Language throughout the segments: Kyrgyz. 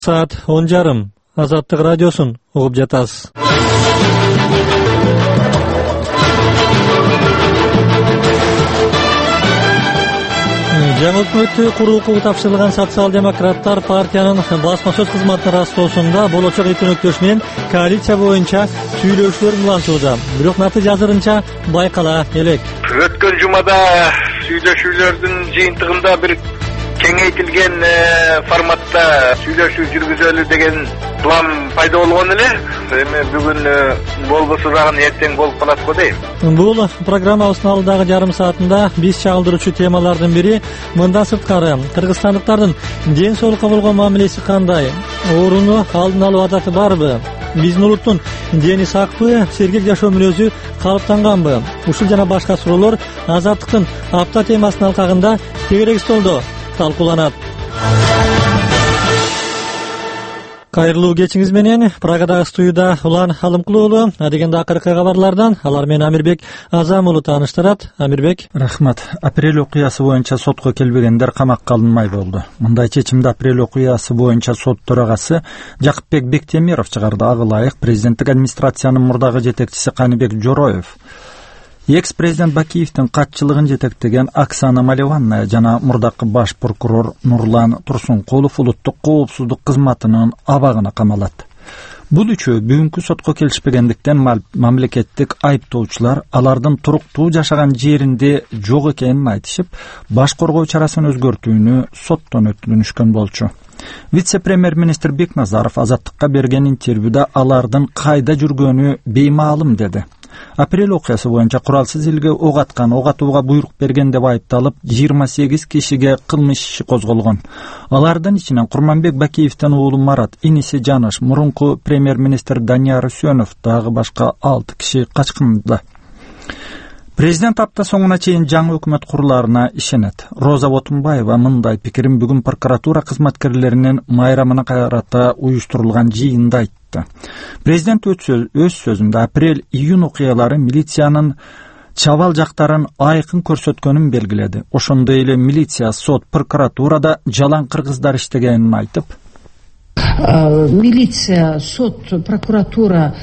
Saat 10:30 Азаттык радиосун угуп жатасыз. Жаңы өкмөттү куруу укугу тапшырылган социал-демократтар партиянын басма сөз кызматы растоосунда болочок өтүнөктөш менен коалиция боюнча сүйлөшүүлөр улантууда. Бирок натыйжа азырынча байкала элек. Өткөн жумада сүйлөшүүлөрдүн жыйынтыгында бир кеңейтилген форматта сүйлөшүү жүргүзөлү деген план пайда болгон эле. Эми бүгүн болбосо дагы эртең болуп калат го дейм. Бул программабыздын алдагы жарым саатында биз чагылдыруучу темалардын бири мындан сырткары кыргызстандыктардын ден соолукка болгон мамилеси кандай? Ооруну алдын алуу адаты барбы? Биздин улуттун дени сакпы, сергек жашоо мүнөзү калыптанганбы? Ушул жана башка суроолор Азаттыктын апта темасынын алкагында тегерек столдо талкууланат. Кайрылуу кечиңиз менен Прагадагы студияда Улан Алымкулуу уулу. Адегенде акыркы кабарлардан алар менен Амирбек Азам уулу тааныштырат. Амирбек. Рахмат. Апрель окуясы боюнча сотко келбегендер камакка алынмай болду. Мындай чечимди апрель окуясы боюнча сот төрагасы Жакыпбек Бектемиров чыгарды. Ага ылайык президенттик администрациянын мурдагы жетекчиси Каныбек Жороев, экс-президент Бакиевдин катчылыгын жетектеген Оксана Малеванная жана мурдакы баш прокурор Нурлан Турсункулов улуттук коопсуздук кызматынын абагына камалат. Бул үчөө бүгүнкү сотко келишпегендиктен мамлекеттик айыптоочулар алардын туруктуу жашаган жеринде жок экенин айтышып, баш коргоо чарасын өзгөртүүнү соттон өтүнүшкөн болчу. Вице-премьер-министр Бекназаров Азаттыкка берген интервьюда алардын кайда жүргөнү беймаалым деди. Апрель окуясы боюнча куралсыз элге ок аткан, ок атууга буйрук берген деп айыпталып 28 кишиге кылмыш иши козголгон. Алардын ичинен Курманбек Бакиевдин уулу Марат, иниси Жаныш, мурунку премьер-министр Данияр Үсөнов дагы башка 6 киши качкында. Президент апта соңуна чейин жаңы өкмөт куруларына ишенет. Роза Ботунбаева мындай пикирин бүгүн прокуратура кызматкерлеринин майрамына карата уюштурулган жыйында айтты. Президент өз сөзүндө апрель-июнь окуялары милициянын чабал жактарын айкын көрсөткөнүн белгиледи. Ошондой эле милиция, сот, прокуратурада жалаң кыргыздар иштегенин айтып, милиция, сот, прокуратура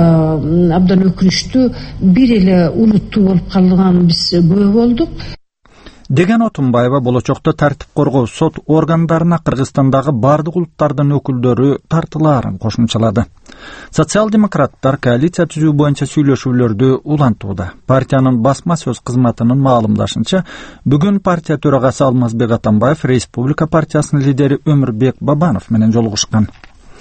абдан өкүнүчтүү, бир эле улуттуу болуп калган биз күбө болдук деген Отунбаева болочокто тартип коргоо сот органдарына Кыргызстандагы бардык улуттардын өкүлдөрү тартылаарын кошумчалады. Социал-демократтар коалиция түзүү боюнча сүйлөшүүлөрдү улантууда. Партиянын басма сөз кызматынын маалымдашынча, бүгүн партия төрагасы Алмазбек Атамбаев Республика партиясынын лидери Өмүрбек Бабанов менен жолугушкан.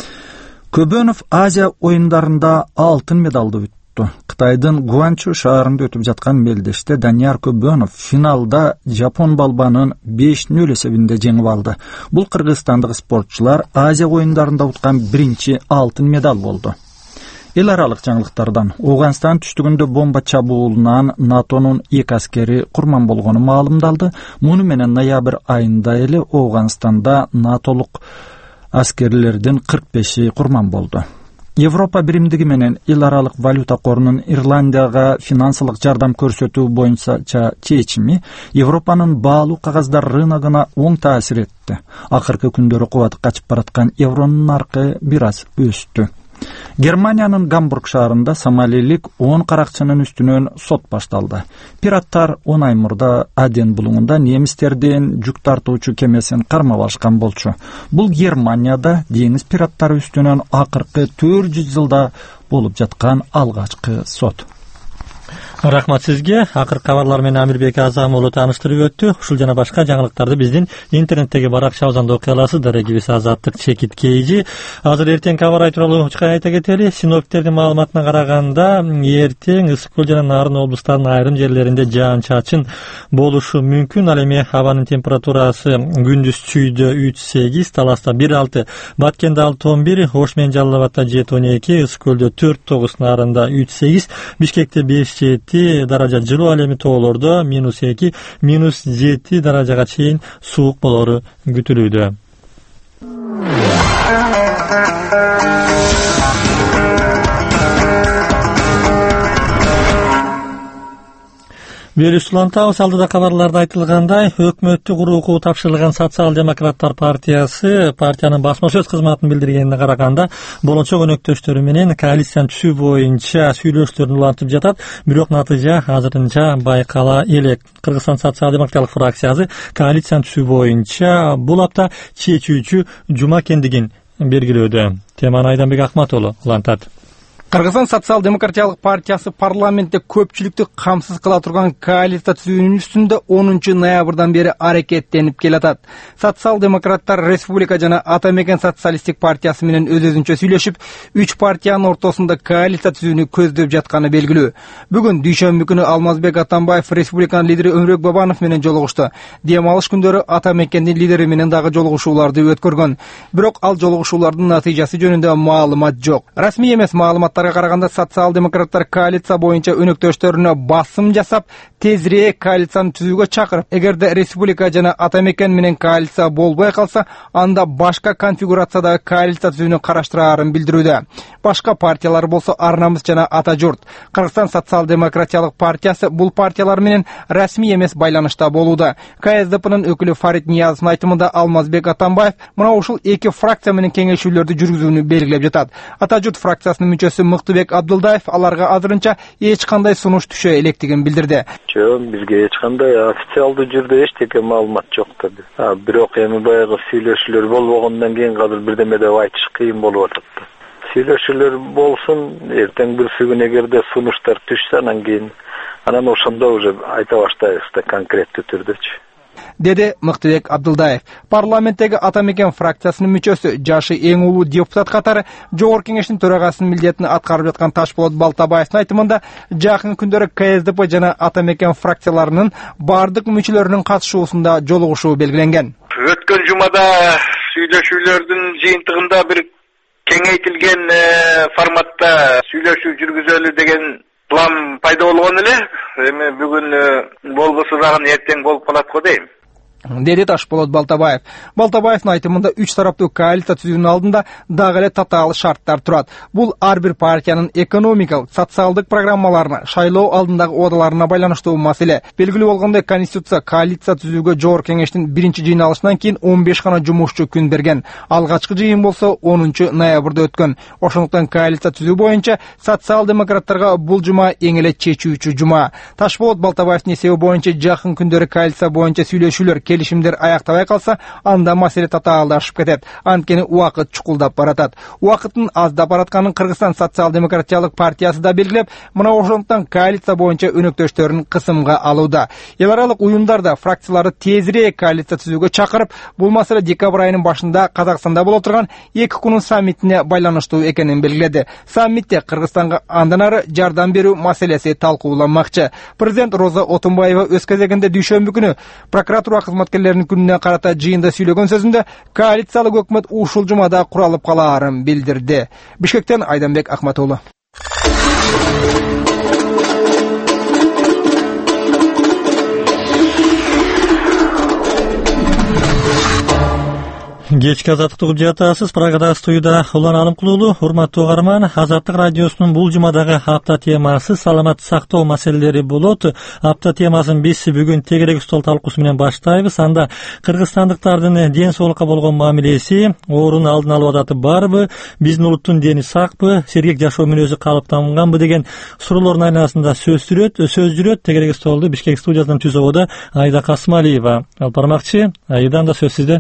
Көбөнов Азия оюндарында алтын медалды бүттү. Кытайдын Гуанчжоу шаарында өтүп жаткан мелдеште Данияр Көбөнов финалда жапон балбанын 5-0 эсебинде жеңип алды. Бул кыргызстандык спортчулар Азия оюндарында уткан биринчи алтын медаль болду. Эл аралык жаңылыктардан Ооганстан түштүгүндө бомба чабуулунан НАТОнун 2 аскери курман болгону маалымдалды. Муну менен ноябрь айында эле Ооганстанда НАТОлук аскерлердин 45 курман болду. Европа биримдиги менен эл аралык валюта корунун Ирландияга финансылык жардам көрсөтүү боюнча чечими Европанын баалуу кагаздар рыногуна оң таасир этти. Акыркы күндөрү кубаты качып бараткан евронун наркы бир аз өстү. Германиянын Гамбург шаарында сомалилик 10 каракчынын үстүнөн сот башталды. Пираттар 10 ай мурда Аден булуңунда немистердин жүк тартуучу кемесин кармап алышкан болчу. Бул Германияда деңиз пираттары үстүнөн акыркы 400 жылда болуп жаткан алгачкы сот. Рахмат сизге. Акыркы кабарлар менен Амирбек Азам уулу тааныштырып өттү. Ушул жана башка жаңылыктарды биздин интернеттеги баракчабыздан окуй аласыз. Дарегибиз Азаттык чекит кейжи. Азыр эртең кабар тууралуу айта кетели. Синоптиктердин маалыматына караганда, эртең ысык көл жана Нарын облустарынын айрым жерлеринде жаан-чачын болушу мүмкүн. Ал эми абанын температурасы күндүз Чүйдө 3-8, Таласта 1-6, Баткенде 6-11, Ош менен Жалал Абадда 7-12, ысык көлдө 4-9, Нарында 3-8, Бишкекте 5-7 даража жылуу, ал эми тоолордо -2, -7 даражага чейин суук болору күтүлүүдө. Берүүсү улантабыз. Алдыда кабарларда айтылгандай, өкмөттүк урукку тапшырылган Социал-демократтар партиясы партиянын басма сөз кызматын билдиргенине караганда болочок өнөктөштөрү менен коалицияны түзүү боюнча сүйлөшүүлөрдү улантып жатат, бирок натыйжа азырынча байкала элек. Кыргызстан социал-демократтык фракциясы коалицияны түзүү боюнча бул апта чечүүчү жума экендигин белгилөөдө. Теманы Айданбек Акматову улантат. Кыргызстан социал-демократиялык партиясы парламентте көпчүлүктү камсыз кыла турган коалиция түзүүнүн үстүндө 10 ноябрдан бери аракеттенип келатат. Социал-демократтар Республика жана Ата Мекен социалисттик партиясы менен өз-өзүнчө сүйлөшүп, 3 партиянын ортосунда коалиция түзүүнү көздөп жатканы белгилүү. Бүгүн дүйшөмбү күнү Алмазбек Атамбаев Республиканын лидери Өмүрөк Бабанов менен жолугушту. Дем алыш күндөрү Ата Мекендин лидери менен дагы жолугушууларды өткөргөн. Бирок ал жолугушуулардын натыйжасы жөнүндө маалымат жок. Расмий эмес маалымат караганда социал-демократтар коалиция боюнча өнөктөштөрүнө басым жасап, тезирээк коалицияны түзүүгө чакырып, эгерде Республика жана Ата Мекен менен коалиция болбой калса, анда башка конфигурациядагы коалиция түзүүнү караштыраарын билдирүүдө. Башка партиялар болсо Ар намыс жана Ата журт. Кыргызстан социал-демократиялык партиясы бул партиялар менен расмий эмес байланышта болууда. КСДПнын өкүлү Фарид Ниязовдун айтымында Алмазбек Атамбаев мына ушул эки фракция менен кеңешүүлөрдү жүргүзүүнү белгилеп жатат. Ата журт фракциясынын мүчөсү Мыктыбек Абдулдаев аларга азырынча эч кандай сунуш түшө электигин билдирди. Бизге эч кандай официалдуу жүрдө эчтеке маалымат жок деди. Бирок эми баягы сүйлөшүүлөр болбогондон кийин азыр бирдеме деп айтыш кыйын болуп атат. Сүйлөшүүлөр болсун, эртең бүрсү күнү эгерде сунуштар түшсө, анан ошондо уже айта баштайбыз да конкреттүү түрдөчү, деди Мыктыбек Абдулдаев. Парламенттеги Ата Мекен фракциясынын мүчөсү, жашы эң улуу депутат катары Жогорку Кеңештин төрагасынын милдетин аткарып жаткан Ташболот Балтабаевдин айтымында, жакын күндөрү КСДП жана Ата Мекен фракцияларынын бардык мүчөлөрүнүн катышуусунда жолугушуу белгиленген. Өткөн жумада сүйлөшүүлөрдүн жыйынтыгында бир кеңейтилген форматта сүйлөшүү жүргүзөлү деген план пайда болгон эле. Эми бүгүн болбосо дагы эртең болуп калат го дейм, деди Ташболот Балтабаев. Балтабаевдин айтымында 3 тараптуу коалиция түзүүнүн алдында дагы эле татаал шарттар турат. Бул ар бир партиянын экономикалык, социалдык программаларына, шайлоо алдындагы оодаларына байланыштуу маселе. Белгилүү болгондой, Конституция коалиция түзүүгө Жогорку Кеңештин 1 жыйналышынан кийин 15 гана жумушчу күн берген. Алгачкы жыйын болсо 10 ноябрда өткөн. Ошондуктан коалиция түзүү боюнча социал-демократтарга бул жума эң эле чечүүчү жума. Ташболот Балтабаевдин эсеби боюнча жакын күндөрү коалиция боюнча сүйлөшүүлөр, келишимдер аяктабай калса, анда маселе татаалдашып кетет. Анткени убакыт чукулдап баратат. Убакыттын аздап баратканын Кыргызстан социал-демократиялык партиясы да белгилеп, мына ошондуктан коалиция боюнча өнөктөштөрүн кысымга алууда. Эл аралык уюмдар да фракцияларды тезирээк коалиция түзүүгө чакырып, бул маселе декабрь айынын башында Казакстанда боло турган 2 күнүн саммитине байланыштуу экенин белгиледи. Саммитте Кыргызстанга андан ары жардам берүү маселеси талкууланмакчы. Президент Роза Отунбаева өз кезегинде дүйшөмбү күнү прокуратура кызматкерлеринин күнүнө карата жыйында сүйлөгөн сөзүндө коалициялык өкмөт ушул жумада куралып калаарын билдирди. Бишкектен Айданбек Акматову. Кечки азаттыкты угуп жатасыз. Прагадагы студияда Улан Алымкулуулу. Урматтуу угарман, Азаттык радиосунун бул жумадагы апта темасы саламат сактоо маселелери болот. Апта темасын биз бүгүн тегерек стол талкуусу менен баштайбыз. Анда кыргызстандыктардын ден соолукка болгон мамилеси, оорунун алдын алуу адаты барбы, биздин улуттун дени сакпы, сергек жашоо мүнөзү калыптанганбы деген суроолордун айналасында сөз жүрөт. Тегерек столду Бишкек студиясынан түзүүгө Айда Касымалиева алып бармакчы. Айдан да сөз сизде.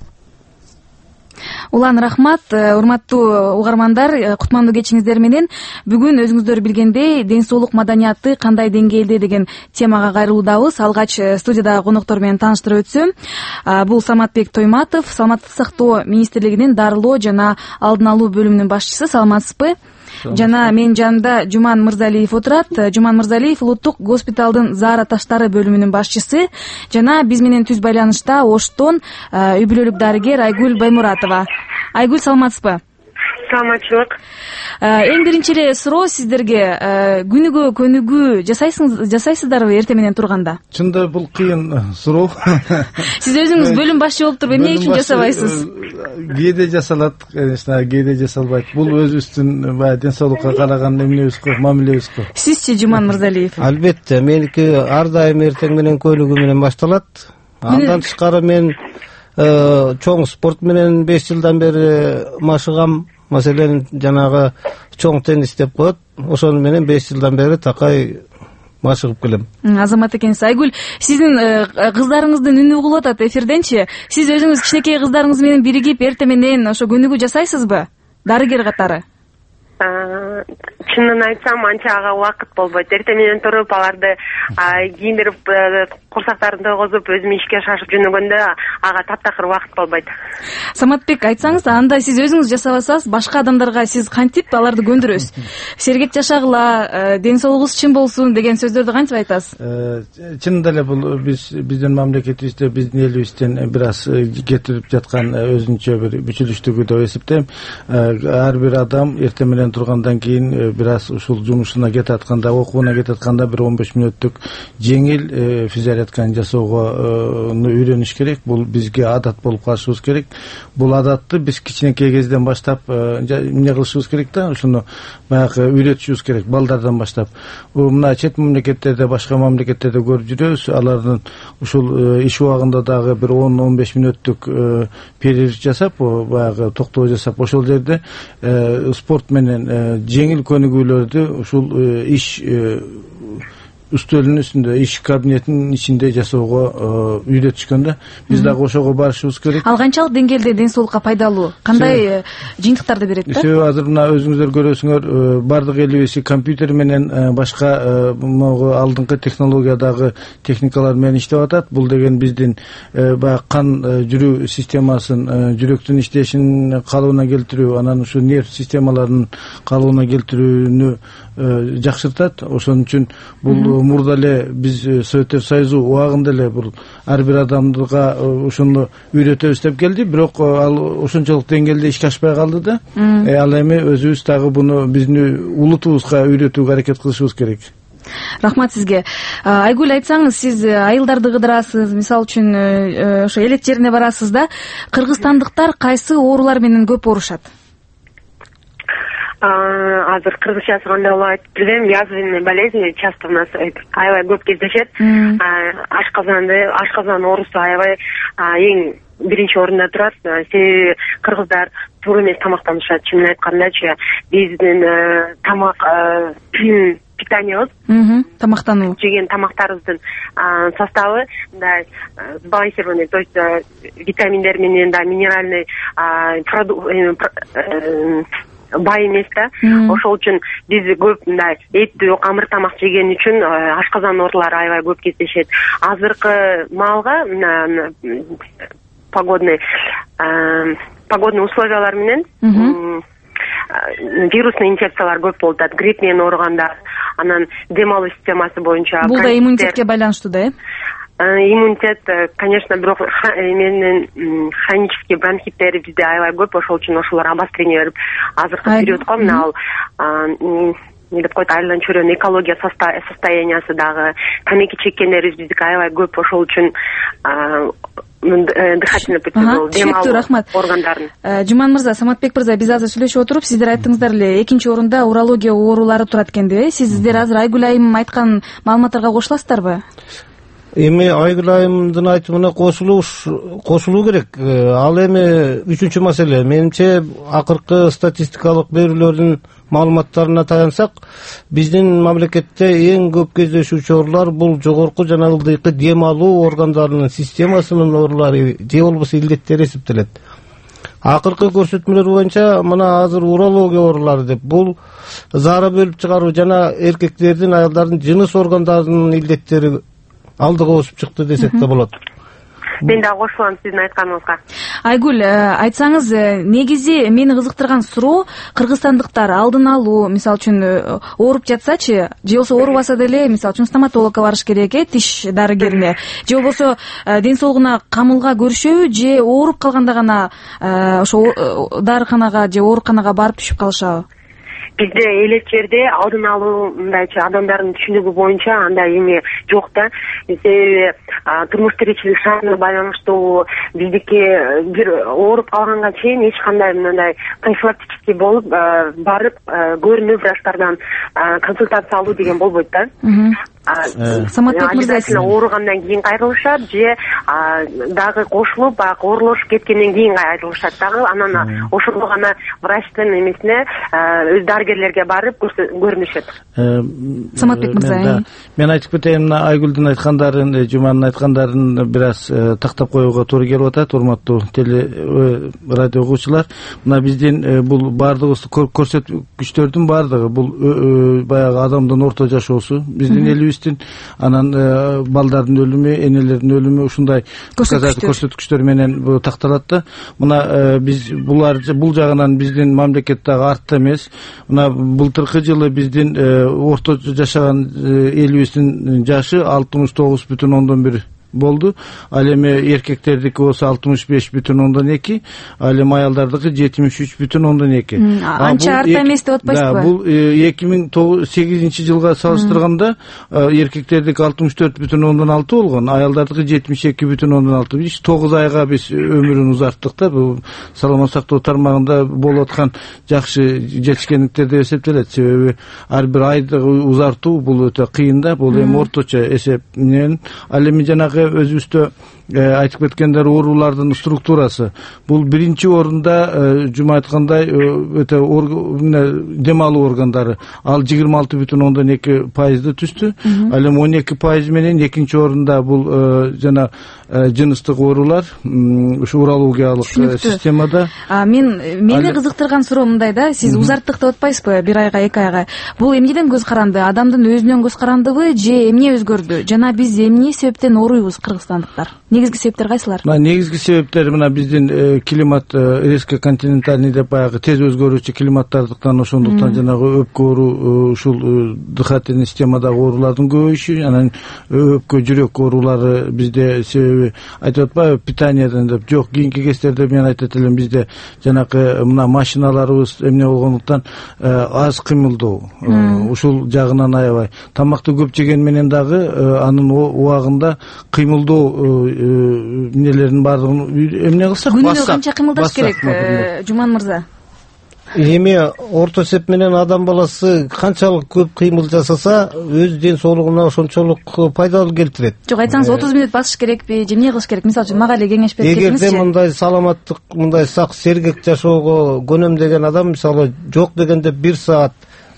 Улан, рахмат. Урматтуу угармандар, кутмандуу кечиңиздер менен бүгүн өзүңүздөр билгендей ден соолук маданияты кандай деңгээлде деген темага кайрылуудабыз. Алгач студияда коноктор менен тааныштырып өтсөм, бул Саматбек Тойматов, саламаттык сактоо министрлигинин дарылоо жана алдын алуу бөлүмүнүн башчысы. Саламатсызбы? Жана менин жанымда Жуман Мырзалиев отурат. Жуман Мырзалиев улуттук госпиталдын заара таштары бөлүмүнүн башчысы жана биз менен түз байланышта Оштон үй бүлөлүк дарыгер Айгүл Баймуратова. Айгүл, саламатсызбы? саламатчылык. Эң биринчи эле суроо сиздерге, күнүгө көнүгүү жасайсыздарбы эртең менен турганда? Чында бул кыйын суроо. Сиз өзүңүз бөлүм башчы болуп туруп эмне үчүн жасабайсыз? Кээде жасалат, конечно, кээде жасалбайт. Бул өзүбүздүн баягы ден соолукка караган эмнебиз го, мамилебиз го. Сизчи, Жуман Мырзалиев? Албетте, меники ар дайым эртең менен көнүгүү менен башталат. Андан тышкары мен чоң спорт менен 5 жылдан бери машыгам. Маселен, жанагы чоң теннис деп коет. Ошону менен 5 жылдан бери такай машыгып келем. Азамат экенсиз. Айгүл, сиздин кыздарыңыздын үнү угулуп атат эфирденчи. Сиз өзүңүз кичинекей кыздарыңыз менен биригип эртең менен ошо көнүгүү жасайсызбы? Дарыгер катары. Чынын айтсам, анча ага убакыт болбойт. Эртең менен туруп, аларды кийиндирип, курсактарын тойгозуп, өзүм ишке шашып жөнөгөндө ага таптакыр убакыт болбойт. Саматбек, айтсаңыз, анда сиз өзүңүз жасабасаңыз, башка адамдарга сиз кантип аларды көндүрөсүз? Сергек жашагыла, ден соолугуңуз чын болсун деген сөздөрдү кантип айтасыз? Чынында эле бул биздин мамлекетибизде, биздин элибизден бир аз кетирип жаткан өзүнчө бир бүчүлүштүгү деп эсептейм. Ар бир адам эртең менен тургандан кийин бир аз ушул жумушуна кетип атканда, окууна кетип атканда бир 15 мүнөттүк жеңил физзарядканы жасоого үйрөнүш керек. Бул бизге адат болуп калышыбыз керек. Бул адатты биз кичинекей кезден баштап эмне кылышыбыз керек да, ушуну баягы үйрөтүшүбүз керек балдардан баштап. Мына чет мамлекеттерде, башка мамлекеттерде көрүп жүрөбүз. Алардын ушул иш убагында дагы бир 10-15 мүнөттүк перерыв жасап, баягы токтоо жасап, ошол жерде спорт менен жеңил көнүгүүлөрдү ушул иш үстөлүнүн үстүндө, иш кабинетинин ичинде жасоого үйрөтүшкөн да. Биз дагы ошого барышыбыз керек. Ал канчалык деңгээлде ден соолукка пайдалуу? Кандай жыйынтыктарды берет да? Азыр мына өзүңүздөр көрөсүңөр, бардык элибиз компьютер менен башка могу алдыңкы технологиядагы техникалар менен иштеп атат. Бул деген биздин баягы кан жүрүү системасын, жүрөктүн иштешин калыбына келтирүү, анан ушу нерв системаларынын калыбына келтирүүнү жакшыртат. Ошон үчүн бул мурда эле биз Советтер Союзу убагында эле бул ар бир адамга ушуну үйрөтөбүз деп келди, бирок ал ошончолук деңгээлде ишке ашпай калды да. Ал эми өзүбүз дагы буну биздин улутубузга үйрөтүүгө аракет кылышыбыз керек. Рахмат сизге. Айгүл, айтсаңыз, сиз айылдарды кыдырасыз, мисалы үчүн ошо элет жерине барасыз да. Кыргызстандыктар кайсы оорулар менен көп оорушат? Азыр кыргызчасы кандай болуп айтып билбейм. Язвенный болезни часто у нас аябай көп кездешет. Ашказан оорусу аябай эң биринчи орунда турат. Себеби кыргыздар туура эмес тамактанышат. Чынын айткандачы, биздин тамак питаниябыз, тамактануу, жеген тамактарыбыздын составы мындай сбалансированный, то есть витаминдер менен да минеральный бай эмес да. Ошол үчүн биз көп мындай эттүү, камыр тамак жеген үчүн ашказан оорулары аябай көп кездешет. Азыркы маалга погодный условиялар менен вирусный инфекциялар көп болуп атат. Грипп менен ооругандар, анан дем алуу системасы боюнча. Бул да иммунитетке байланыштуу да, Иммунитет, конечно, бирок менен хронический бронхиттер бизде аябай көп, ошол үчүн ошолор обострение берип азыркы периодко мына ал не деп коет, айылдан чөйрөнүн экология состояниясы дагы, тамеки чеккендерибиз биздики аябай көп, ошол үчүн дыхательный путевой дем алуу органдарын. Жуман мырза, Саматбек мырза, биз азыр сүйлөшүп отуруп, сиздер айттыңыздар эле, экинчи орунда урология оорулары турат экен деп. Сиздер азыр Айгүл айым айткан маалыматтарга кошуласыздарбы? Эми Айгүл айымдын айтымына кошулуу керек. Ал эми үчүнчү маселе. Менимче акыркы статистикалык берүүлөрдүн маалыматтарына таянсак, биздин мамлекетте эң көп кездешүүчү оорулар бул жогорку жана ылдыйкы дем алуу органдарынын системасынын оорулары же болбосо илдеттери эсептелет. Акыркы көрсөтмөлөр боюнча мына азыр урология оорулары деп, бул заара бөлүп чыгаруу жана эркектердин, аялдардын жыныс органдарынын илдеттери алдыга өсүп чыкты десек да болот. мен дагы кошулам сиздин айтканыңызга. Айгүл, айтсаңыз, негизи мени кызыктырган суроо, кыргызстандыктар алдын алуу, мисалы үчүн ооруп жатсачы, же болбосо оорубаса деле, мисалы үчүн стоматологко барыш керек, тиш дарыгерине, же болбосо ден соолугуна камылга көрүшөбү, же ооруп калганда гана ошо дарыканага же ооруканага барып түшүп калышабы? Бизде элек жерде алдын алуу мындайчы адамдардын түшүнүгү боюнча андай эме жок да. Себеби турмуш тиричилик шартына байланыштуу биздики бир ооруп калганга чейин эч кандай мындай профилактический болуп барып көрүнүп врачтардан консультация алуу деген болбойт да. Саматбек мырза, ооругандан кийин кайрылышат же дагы кошулуп, баягы оорулушуп кеткенден кийин кайрылышат дагы. Анан ошондо гана врачтын эмесине өз дарыгерлерге барып көрүнүшөт. Саматбек мырза, мен айтып кетейин, мына Айгүлдүн айткандарын, Жуманын айткандарын бир аз тактап коюуга туура келип атат, урматтуу теле радио угуучулар. Мына биздин бул баардыгыбыз көрсөткүчтөрдүн баардыгы бул баягы адамдын орто жашоосу, биздин элибиздин, анан балдардын өлүмү, энелердин өлүмү ушундай көрсөткүчтөр менен такталат да. Мына биз бул жагынан биздин мамлекет дагы артта эмес. Мына былтыркы жылы биздин орто жашаган элибиздин жашы 69,1 болду. Ал эми эркектердики болсо 65,2, ал эми аялдардыкы 73,2. Анча артта эмес деп атпайсызбы? Бул 2008 жылга салыштырганда эркектердики 64,6 болгон, аялдардыкы 72,6. Биз 9 айга биз өмүрүн узарттык да. Бул саламат сактоо тармагында болуп аткан жакшы жетишкендиктер деп эсептелет. Себеби ар бир айды узартуу бул өтө кыйын да. Бул эми орточо эсеп менен. Ал эми жанагы өзүбүздө айтып кеткендер оорулардын структурасы. Бул биринчи орунда Жума айткандай өтө дем алуу органдары. Ал 26,2% түстү. Ал эми 12% менен экинчи орунда бул жана жыныстык оорулар, ушу урологиялык системада. Мени кызыктырган суроо мындай да, сиз узарттык деп атпайсызбы, 1 айга, 2 айга. Бул эмнеден көз каранды? Адамдын өзүнөн көз карандыбы же эмне өзгөрдү? Жана биз эмне себептен ооруйбуз кыргызстандыктар? Негизги себептер кайсылар? Негизги себептер мына биздин климат резко континентальный деп баягы тез өзгөрүүчү климаттардыктан, ошондуктан жанагы өпкө оору, ушул дыхательный системадагы оорулардын көбөйүшү, анан өпкө жүрөк оорулары бизде себеби айтып атпайбы, питаниядан деп. Жок, кийинки кездерде мен айтат элем, бизде жанакы мына машиналарыбыз эмне болгондуктан аз кыймылдоо, ушул жагынан аябай. Тамакты көп жеген менен дагы анын убагында кыймылдоо эмнелердин баардыгын эмне кылсак, күнүнө канча кыймылдаш керек, Жуман мырза? Эми орто эсеп менен адам баласы канчалык көп кыймыл жасаса, өз ден соолугуна ошончолук пайдалуу келтирет. Жок, айтсаңыз 30 мүнөт басыш керекпи, же эмне кылыш керек? Мисалы үчүн мага эле кеңеш берип кетиңизчи. Эгерде мындай саламаттык, мындай сак, сергек жашоого көнөм деген адам, мисалы жок дегенде 1 саат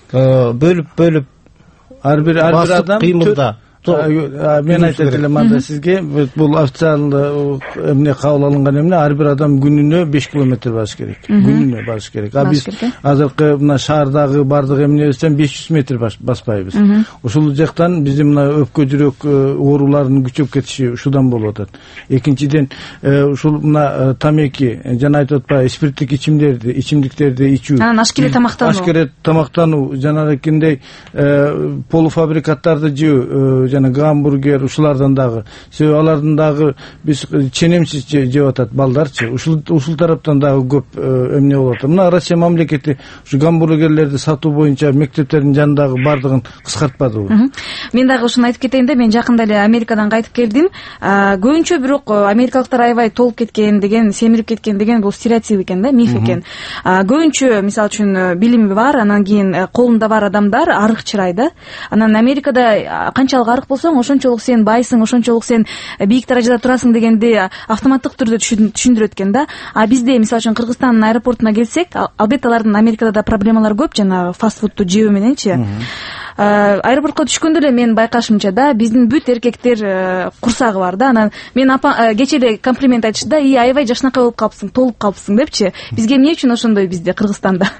бөлүп ар бир адам кыймылда. Мен айтат элем анда сизге, бул официалдуу эмне кабыл алынган эмне, ар бир адам күнүнө 5 километр басыш керек. Күнүнө басыш керек. Биз азыркы мына шаардагы бардык эмнебизден 500 метр баспайбыз. Ушул жактан биздин мына өпкө жүрөк ооруларынын күчөп кетиши ушудан болуп атат. Экинчиден ушул мына тамеки, жана айтып атпайбы, спирттик ичимдиктерди ичүү. Ашкере тамактануу, жанагындай полуфабрикаттарды жөө, жана гамбургер, ушулардан дагы. Себеби алардын дагы биз ченемсиз жеп атат балдарчы. Ушул тараптан дагы көп эмне болот атат. Мына Россия мамлекети ушу гамбургерлерди сатуу боюнча мектептердин жанындагы бардыгын кыскартпадыбы? Мен дагы ушуну айтып кетейин да, мен жакында эле Америкадан кайтып келдим. Көбүнчө бирок америкалыктар аябай толуп кеткен деген, семирип кеткен деген бул стереотип экен да, миф экен. Көбүнчө мисалы үчүн билими бар, анан кийин колунда бар адамдар арык чырай да. Анан Америкада канчалык арык болсоң, ошончолук сен байсың, ошончолук сен бийик даражада турасың дегенди автоматтык түрдө түшүндүрөт экен да. Бизде мисалы үчүн Кыргызстандын аэропортуна келсек, албетте алардын Америкада да проблемалар көп, жана фастфудту жөө мененчи. Аэропортко түшкөндө эле мен байкашымча да, биздин бүт эркектер курсагы бар да. Анан мен кече эле комплимент айтышты да, аябай жакшынакай болуп калыпсың, толуп калыпсың депчи. Бизге эмне үчүн ошондой бизде Кыргызстанда?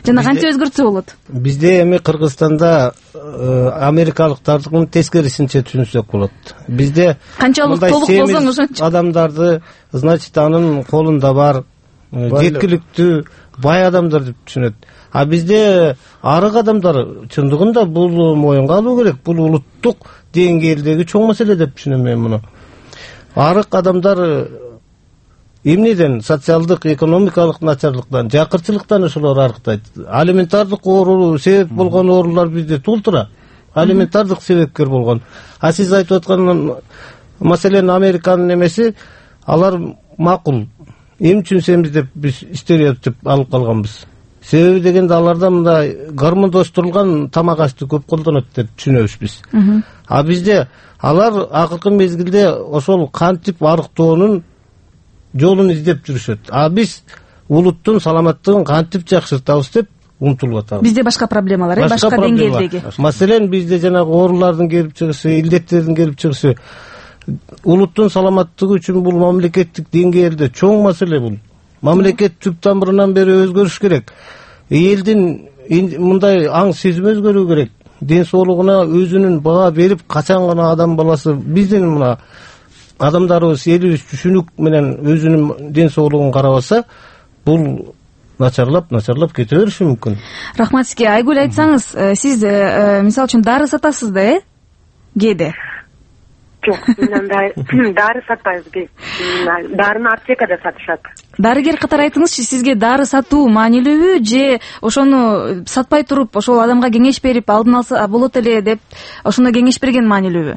жана канча өзгөртсө болот? Бизде эми Кыргызстанда америкалыктардын тескерисинче түшүнсөк болот. Бизде канчалык толук болсоң ошончо адамдарды, значит, анын колунда бар жеткиликтүү бай адамдар деп түшүнөт. А бизде арык адамдар чындыгында бул моюнга алуу керек. Бул улуттук деңгээлдеги чоң маселе деп түшүнөм мен муну. Арык адамдар эмнеден? Социалдык, экономикалык начарлыктан, жакырчылыктан ошолор арыктайт. Алиментардык оору себеп болгон оорулар бизде толтура. Алиментардык себепкер болгон. А сиз айтып аткан маселен Американын эмеси, алар макул. Эми түшүнсөбүз деп биз стереотип алып калганбыз. Себеби дегенде аларда мындай гормондоштурулган тамак ашты көп колдонот деп түшүнөбүз биз. А бизде алар акыркы мезгилде ошол кантип арыктоонун жолун издеп жүрүшөт. А биз улуттун саламаттыгын кантип жакшыртабыз деп умтулуп атабыз. Бизде башка проблемалар, башка деңгээлдеги. Маселен, бизде жанагы оорулардын келип чыгышы, илдеттердин келип чыгышы, улуттун саламаттыгы үчүн бул мамлекеттик деңгээлде чоң маселе бул. Мамлекет түп тамырынан бери өзгөрүш керек. Элдин мындай аң сезим өзгөрүү керек. Ден соолугуна өзүнүн баа берип, качан гана адам баласы биздин мына адамдарыбыз элибиз түшүнүк менен өзүнүн ден соолугун карабаса, бул начарлап кете бериши мүмкүн. Рахмат сизге. Айгүл, айтсаңыз, сиз мисалы үчүн дары сатасыз да, кээде? Жок, мен дары сатпайбыз биз. Дарыны аптекада сатышат. Дарыгер катары айтыңызчы, сизге дары сатуу маанилүүбү же ошону сатпай туруп, ошол адамга кеңеш берип алдын алса болот эле деп ошондо кеңеш берген маанилүүбү?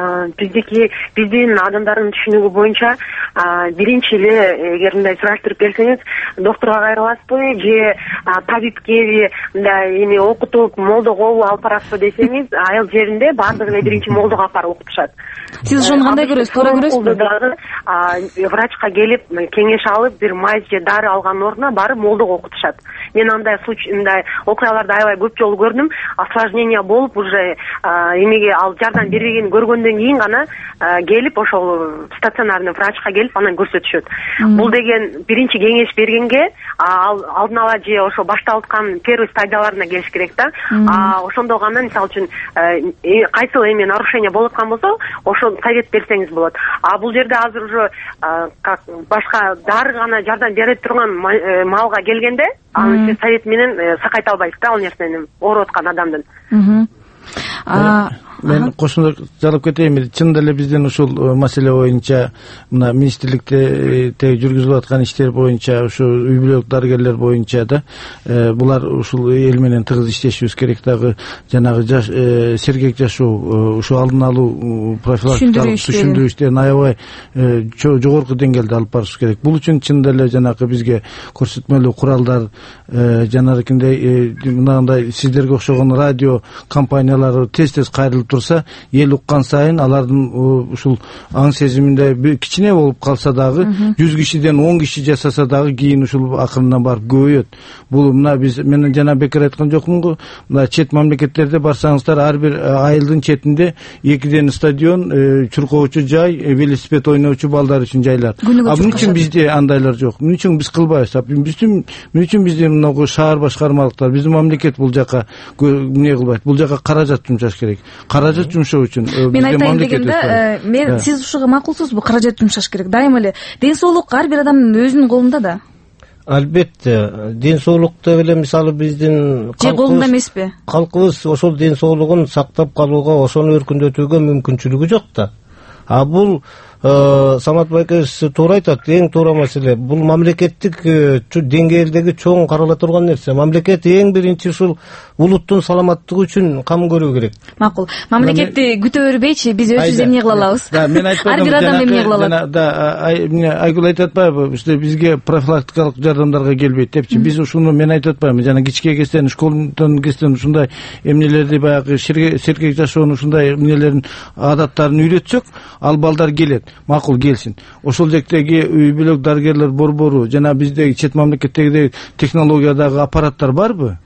Биздин адамдардын түшүнүгү боюнча биринчи эле эгер мындай сураштырып келсеңиз, доктурга кайрыласызбы же табипкеби мындай эми окутуп молдогобу алып барасызбы десеңиз, айыл жеринде баардыгы эле биринчи молдого алып барып окутушат. Сиз ошону кандай көрөсүз? Туура көрөсүзбү? Дагы врачка келип кеңеш алып, бир май же дары алгандын ордуна барып молдого окутушат. Мен андай окуяларды аябай көп жолу көрдүм. Осложнение болуп уже эмеге ал жардам бербегенин көргөндөн кийин гана келип ошол стационарный врачка келип анан көрсөтүшөт. Бул деген биринчи кеңеш бергенге алдын ала же ошо башталып аткан первый стадияларына келиш керек да. Ошондо гана мисалы үчүн кайсыл эме нарушение болуп аткан болсо, ошо совет берсеңиз болот. А бул жерде азыр уже башка дары гана жардам бере турган маалга келгенде, аны сиз совет менен сакайта албайсыз да ал нерсени ооруп аткан адамдын. Мен кошуна жалап кетейин. Чын эле биздин ушул маселе боюнча мына министрликте жүргүзүлүп аткан иштер боюнча, ушу үй бүлөк дарыгерлер боюнча да булар ушул эл менен тыгыз иштешибиз керек. Дагы жанагы сергек жашоо, ушу алдын алуу профилактикалык түшүндүрүү иштерин аябай жогорку деңгээлде алып барышыбыз керек. Бул үчүн чын эле жанагы бизге көрсөтмөлүү куралдар, жанагындай мынандай сиздерге окшогон радио компаниялары тез кайрылып турса, эл уккан сайын алардын ушул аң сезиминде кичине болуп калса дагы 100 кишиден 10 киши жасаса дагы кийин ушул акырынан барып көбөйөт. Бул мына мен жана бекер айткан жокмунбу? Мына чет мамлекеттерде барсаңыздар, ар бир айылдын четинде 2ден стадион, чуркоочу жай, велосипед ойноочу балдар үчүн жайлар. Мун үчүн бизде андайлар жок. Мун үчүн биз кылбайбыз. Мун үчүн бизде мына шаар башкармалыктар, биздин мамлекет бул жака эмне кылбайт. Бул жака каражат жумшаш керек. Каражат жумшоо үчүн мен айтайын дегенде, мен сиз ушуга макулсузбу? Каражат жумшаш керек. Дайыма эле ден соолук ар бир адамдын өзүнүн колунда да. Албетте, ден соолукта эле мисалы биздин колунда эмеспи? Калкыбыз ошол ден соолугун сактап калууга, ошону өркүндөтүүгө мүмкүнчүлүгү жок да. А бул Самат байкебиз туура айтат, эң туура маселе. Бул мамлекеттик деңгээлдеги чоң карала турган нерсе. Мамлекет эң биринчи ушул улуттун саламаттыгы үчүн кам көрүү керек. Макул. Мамлекетти күтө бербейчи, биз өзүбүз эмне кыла алабыз? Мен айтпадым. Ар бир адам эмне кыла алат? Айгүл айтып атпайбы? Бизге профилактикалык жардамдарга келбейт депчи. Биз ушуну мен айтып атпаймынбы? Жана кичке кезден, школдон кезден ушундай эмнелерди, баягы сергек жашоонун ушундай эмнелерин, адаттарын үйрөтсөк, ал балдар келет. Макул, келсин. Ошол жактагы үй бүлөк дарыгерлер борбору жана биздеги чет мамлекеттеги технологиядагы аппараттар барбы?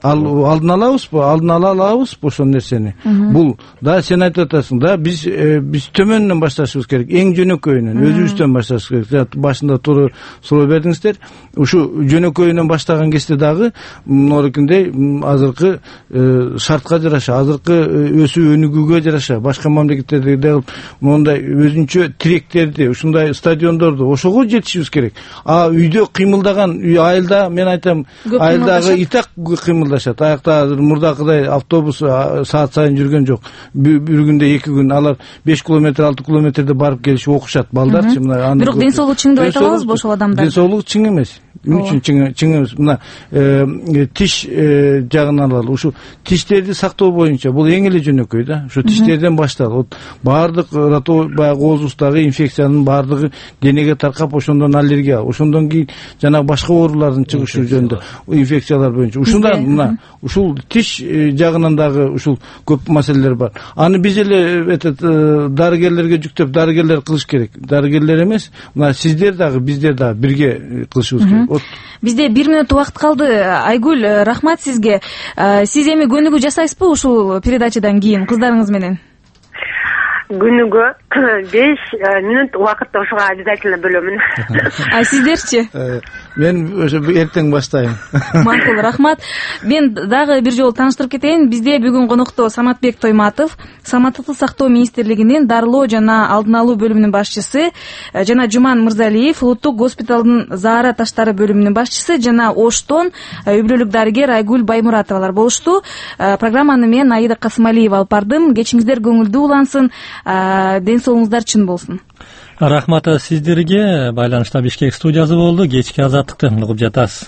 ал алдын ала алабызбы ошол нерсени? Бул да сен айтып атасың да, биз төмөндөн башташыбыз керек, эң жөнөкөйүнөн, өзүбүздөн башташыбыз керек. Башында туура суроо бердиңиздер. Ушу жөнөкөйүнөн баштаган кезде дагы мынорикиндей азыркы шартка жараша, азыркы өсүү өнүгүүгө жараша, башка мамлекеттердеги дагы мондай өзүнчө тиректерди, ушундай стадиондорду ошого жетишибиз керек. Үйдө кыймылдаган айылда, мен айтам, айылдагы итак кыймылдашат. Аякта азыр мурдакыдай автобус саат сайын жүргөн жок. Бир күндө 2 күн алар 5 километр, 6 километрде барып келишип окушат балдарчы. Бирок ден соолугу чың деп айта алабызбы ошол адамдар? Ден соолугу чың эмес. Үчүн чың эмес. Мына тиш жагынан алалы. Ушу тиштерди сактоо боюнча бул эң эле жөнөкөй да. Ушу тиштерден башталып, баардык баягы оозубуздагы инфекциянын баардыгы денеге таркап, ошондон аллергия, ошондон кийин жана башка оорулардын чыгышы жөнүндө инфекциялар боюнча. Ушунда мына ушул тиш жагынан дагы ушул көп маселелер бар. Аны биз эле дарыгерлерге жүктөп, дарыгерлер кылыш керек. Дарыгерлер эмес, мына сиздер дагы, биздер дагы бирге кылышыбыз керек. Бизде 1 минут убакыт калды. Айгүл, рахмат сизге. Сиз эми көнүгүү жасайсызбы ушул передачадан кийин кыздарыңыз менен? Күнүгө 5 минут убакытты ушуга обязательно бөлөмүн. Сиздерчи? Мен ошо эртең баштайм. Макул, рахмат. Мен дагы бир жолу тааныштырып кетейин. Бизде бүгүн конокто Саматбек Тойматов, Саламаттыкты сактоо министрлигинин дарылоо жана алдын алуу бөлүмүнүн башчысы, жана Жуман Мырзалиев, улуттук госпиталдын заара таштары бөлүмүнүн башчысы, жана Оштон үй бүлөлүк дарыгер Айгүл Баймуратовалар болушту. Программаны мен Аида Касымалиева алып бардым. Кечиңиздер көңүлдүү улансын, ден соолугуңуздар чын болсун. Рахмат сиздерге. Байланышта Бишкек студиясы болду. Кечки азаттыкты угуп жатасыз.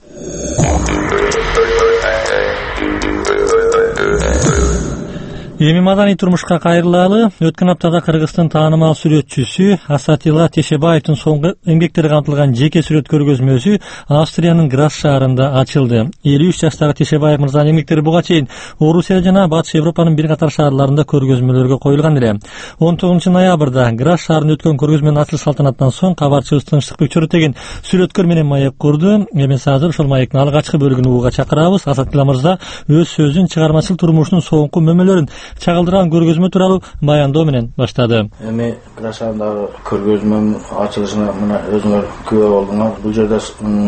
Эми маданий турмушка кайрылалы. Өткөн аптада Кыргыздын таанымал сүрөтчүсү Асатила Тешебаевдин соңку эмгектери камтылган жеке сүрөт көргөзмөсү Австриянын Грас шаарында ачылды. 53 жаштагы Тешебаев мырзанын эмгектери буга чейин Орусия жана Батыш Европанын бир катар шаарларында көргөзмөлөргө коюлган эле. 19 ноябрда Грас шаарында өткөн көргөзмөнүн ачылыш салтанатынан соң кабарчыбыз Тынчтыкбек Чөрөтеген сүрөткөр менен маек курду. Эмес азыр ошол маектин алгачкы бөлүгүн угууга чакырабыз. Асатила мырза өз сөзүн чыгармачыл турмушунун соңку мөмөлөрүн чагылдырган көргөзмө тууралуу баяндоо менен баштады. Эми Грас шаарындагы көргөзмөнүн ачылышына мына өзүңөр күбө болдуңар. Бул жерде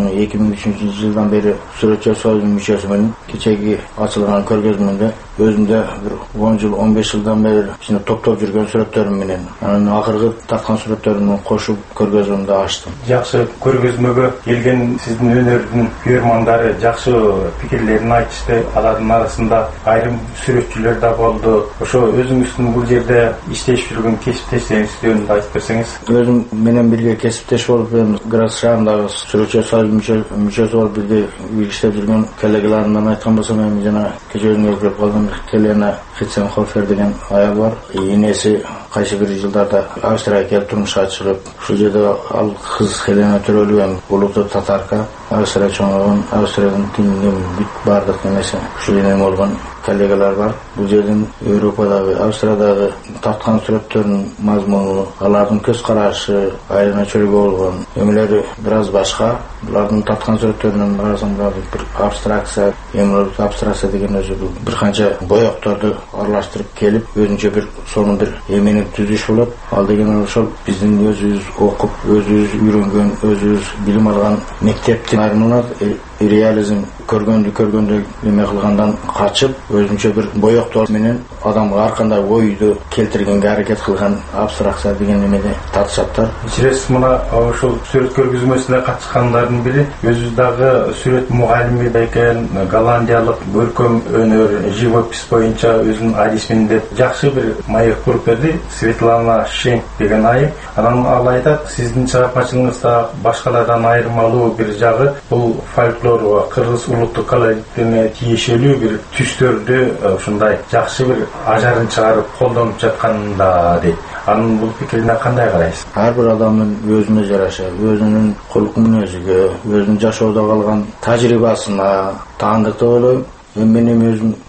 2003 жылдан бери сүрөтчү союзунун мүчөсүмүн кечеги ачылган көргөзмөмдө өзүмдө бир 10 жыл, 15 жылдан бери ичинде топтоп жүргөн сүрөттөрүм менен анын акыркы тарткан сүрөттөрүмдү кошуп көргөзмөмдү ачтым. Жакшы көргөзмөгө келген сиздин өнөрдүн көрөрмандары жакшы пикирлерин айтышты. Алардын арасында айрым сүрөтчүлөр да болду. Ошо өзүңүздүн бул жерде иштешип жүргөн кесиптештериңиз жөнүндө айтып берсеңиз. Өзүм менен бирге кесиптеш болуп, Грас шаарындагы сүрөтчү союзунун мүчөсү болуп бирге иштеп жүргөн коллегаларымдан айткан болсом, эми жана кечээ өзүңөр көрүп калган Келена Хитценхофер деген аял бар. Энеси кайсы бир жылдарда Австрияга келип турмушка чыгып, ушул жерде ал кыз Хелена Төрөлүү эми улуттуу татарка, Австрия чоңойгон, Австриядан тиңден бүт бардык эмесе ушул эне болгон коллегалар бар. Бул жердин Европадагы, Австриядагы тарткан сүрөттөрүнүн мазмуну, алардын көз карашы, айрына чөлгө болгон эмелери бир аз башка. Булардын тарткан сүрөттөрүнүн арасында бир абстракция, абстракция деген өзү бир канча боекторду аралаштырып келип, өзүнчө бир сонун бир эмени түзүш болот. Ал деген ошол биздин өзүбүз окуп, өзүбүз үйрөнгөн, өзүбүз билим алган мектептин айрымынан реализм көргөндө эме кылгандан качып, өзүнчө бир боектор менен адамга ар кандай ойду келтиргенге аракет кылган абстракция деген эмеде тартышаттар. Сиз мына ошол сүрөт көргөзмөсүнө катышкандардын бири өзү дагы сүрөт мугалими экен, голландиялык көркөм өнөр, живопись боюнча өзүнүн адисмин деп жакшы бир маек куруп берди. Светлана Шенк деген айым. Анан ал айтат, сиздин чыгармачылыгыңызда башкалардан айырмалуу бир жагы бул фольклор, кыргыз улуттук колоритине тиешелүү бир түстөрдү ушундай жакшы бир ажарын чыгарып колдонуп жатканында дейт. Анын бул пикирине кандай карайсыз? Ар бир адамдын өзүнө жараша, өзүнүн кулк мүнөзүгө, өзүнүн жашоодо калган тажрыйбасына таандык деп ойлойм. Мен өзүм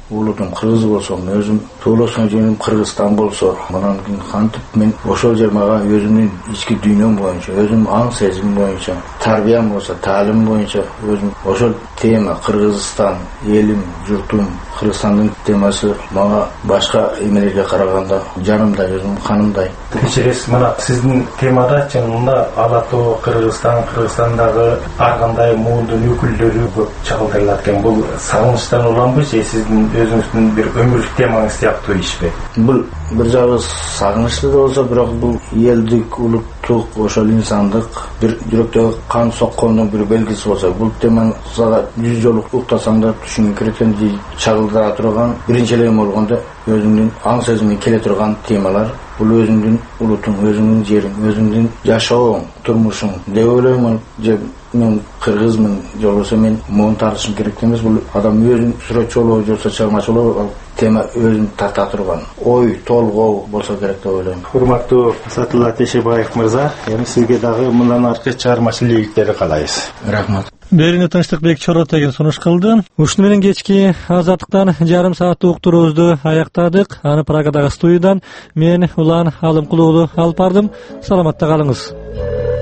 улутум кыргыз болсо, өзүм тоолошкон жерим Кыргызстан болсо, мындан кийин кантип мен ошол жер мага өзүмдүн ички дүйнөм боюнча, өзүм аң сезим боюнча, тарбиям болсо, таалим боюнча өзүм ошол тема Кыргызстан, элим, журтум, Кыргызстандын темасы мага башка эмелерге караганда жанымдай, өзүм канымдай. Кечиресиз, мына сиздин темада чынында Ала Тоо, Кыргызстандагы ар кандай муундун өкүлдөрү көп чагылдырылат экен. Бул сагынычтан уламбы же сиздин өзүңүздүн бир өмүрлүк темаңыз сыяктуу ишпи? Бул бир жагы сагынычтуу да болсо, бирок бул элдик, улуттук, ошол инсандык бир жүрөктөгү кан соккондун бир белгиси болсо, бул теманы 100 жолу уктасаң да түшүнгө кирет экен, чагылдыра турган биринчи эле болгондо өзүңдүн аң сезимине келе турган темалар. Бул өзүңдүн улутуң, өзүңдүн жериң, өзүңдүн жашооң, турмушуң деп ойлоймун. Же мен кыргызмын, же болбосо мен муун тартышым керек эмес. Бул адам өзүн сүрөтчү же болбосо чыгармачылык тема өзүн тарта турган ой, толгоо болсо керек деп ойлойм. Урматтуу Сатылла Тешебаев мырза, эми сизге дагы мындан аркы чыгармачыл ийгиликтерди каалайбыз. Рахмат. Берүүнү Тынчтыкбек Чоротеген сунуш кылды. Ушуну менен кечки Азаттыктан жарым сааттык уктуруубузду аяктадык. Аны Прагадагы студиядан мен Улан Алымкулуу алып бардым. Саламатта калыңыз.